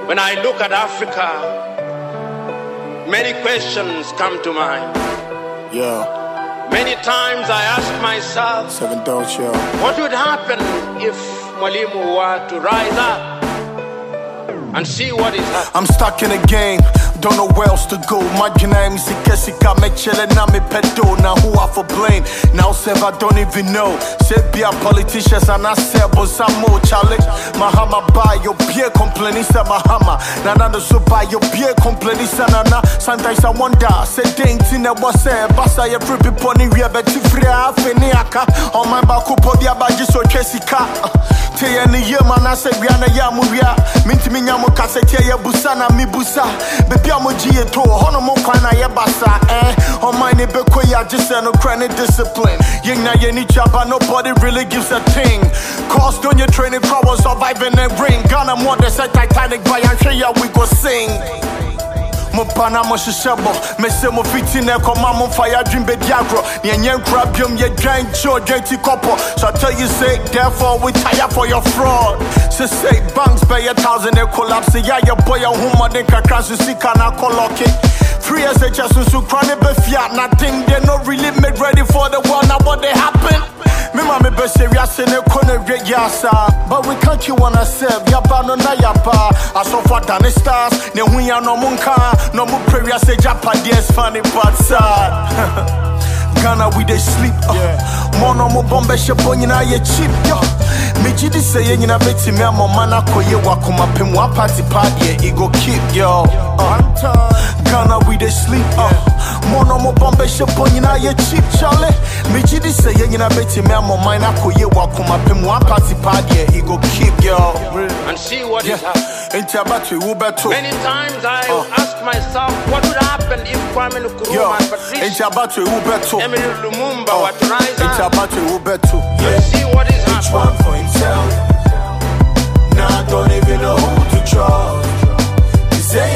When I look at Africa, many questions come to mind. Yeah. Many times I ask myself, 7 Dogs, yeah. what would happen if Mwalimu were to rise up and see what is happening? I'm stuck in a game, don't know where else to go. My name is Ikesika, me chillin' na me pedo. Now who I for blame? Now Sev, I don't even know. Say be a politicians and I say but some more challenge. Mahama buy your beer complaining sa Mahama. Nana so buy your beer complaining sa Nana. Sometimes I wonder, say dang tina was say basa ya free pony we bet free afeniaka. On my baku podia baji so Jessica. Tell any year man I say we ana ya muya. Minti mi nyamu kasete ya busana mi busa. Biamoji to hono mo kwana ye basa on my neighbor ya just no chronic discipline. Ying na ye ni chapa, nobody really gives a thing. Cost on your training power surviving the ring. Ghana more the set Titanic by and show ya we go sing. Mo pana mo shishabo, me se mo fitine koma mo fire dream be diagro. Ni enyen krabium ye giant show dirty couple. So I tell you say therefore we tire for your fraud. Say banks pay 1,000 they collapse. Yeah your boy a woman then can crash you see can I coloc it. 3 years they just so chronic be fiat. Nothing they not really made ready for the world. Now what they happen? Me mama be serious in a corner yasa. But we can't you wanna serve ya bano na yapa. I saw for Danny stars, ne hunya no munka, no mu prayer say Japan yes funny but sad. Ghana we they sleep. Mono mo bombe shepon na ye cheap yo. Me jidi say ye na beti me mo mana koye wakuma pem wa party party e go keep yo. Ghana we they sleep. Mono mo bombe shepon na ye cheap Charlie. Me jidi say ye na beti me mo mana koye wakuma pem wa party party e go keep yo. And see what is happening. Many times I ask myself, what would happen if Kwame Nkrumah and Patrice Emily Lumumba were to rise up and see what is happening? Each one for himself. Now I don't even know who to trust. He say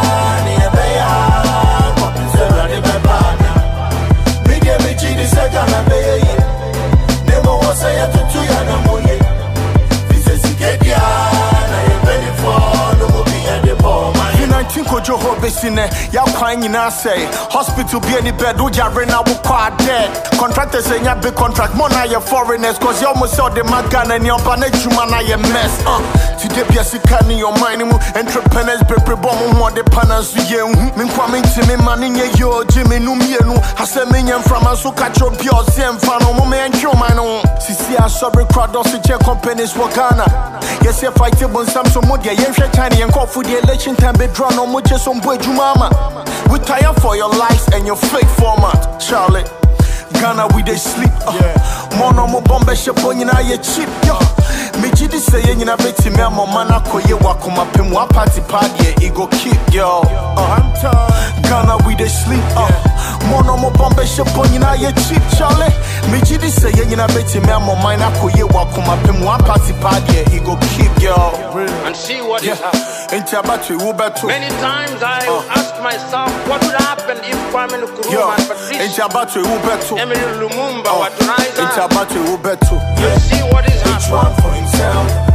Joho besine ya kwan nyina say hospital be any bed do jare na wo kwa dead contractors say ya big contract more na your foreigners cause you almost sell the magana and your banachuma na your mess today be sika in your mind mu entrepreneurs prepare bomb mo de panas ye me kwa me ntimi mane nye yo jimi nu mienu aseme nyam from aso catch up your same fan mo me entro man no sisi a sorry crowd us che companies for Ghana yes you fight bon sam so mo dia yen hwe China yen call for the election time be draw no mo some boy Jumama. We tire for your lies and your fake format, Charlie. Ghana we they sleep. Mono mo bombe shepon na ye cheap yo. Me jidi say ye na beti me mo mana koye wakuma pem wa party party e go keep yo. Ghana we they sleep. Mono mo bombe shepon na ye cheap Charlie. Me jidi say ye na beti me mo mana koye wakuma pem wa party party e go keep yo. And see what is happening. Many times I ask myself, what would happen if Kwame Nkrumah and Patrice Emily Lumumba were to rise up and see what is happening? Each one for himself.